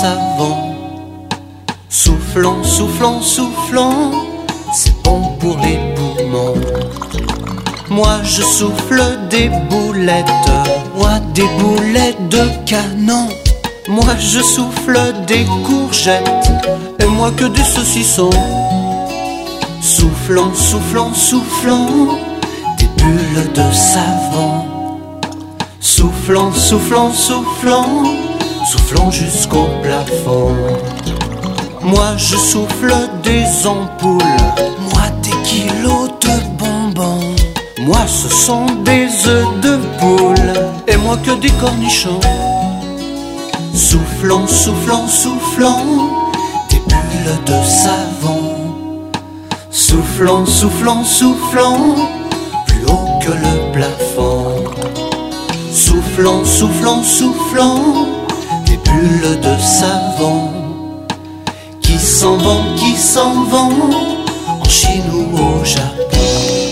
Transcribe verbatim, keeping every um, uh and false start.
savant. Soufflons, soufflons, soufflons, c'est bon pour les poumons. Moi je souffle des boulettes, moi des boulettes de canon. Moi je souffle des courgettes, et moi que des saucissons. Soufflons, soufflons, soufflons, des bulles de savon. Soufflons, soufflons, soufflons, soufflons jusqu'au plafond. Moi je souffle des ampoules, moi des kilos de bonbons. Moi ce sont des œufs de poule, et moi que des cornichons. Soufflons, soufflons, soufflons, des bulles de savon. Soufflons, soufflons, soufflons, plus haut que le plafond. Soufflons, soufflons, soufflons, des bulles de savon. Qui s'en vont, qui s'en vont, en Chine ou au Japon.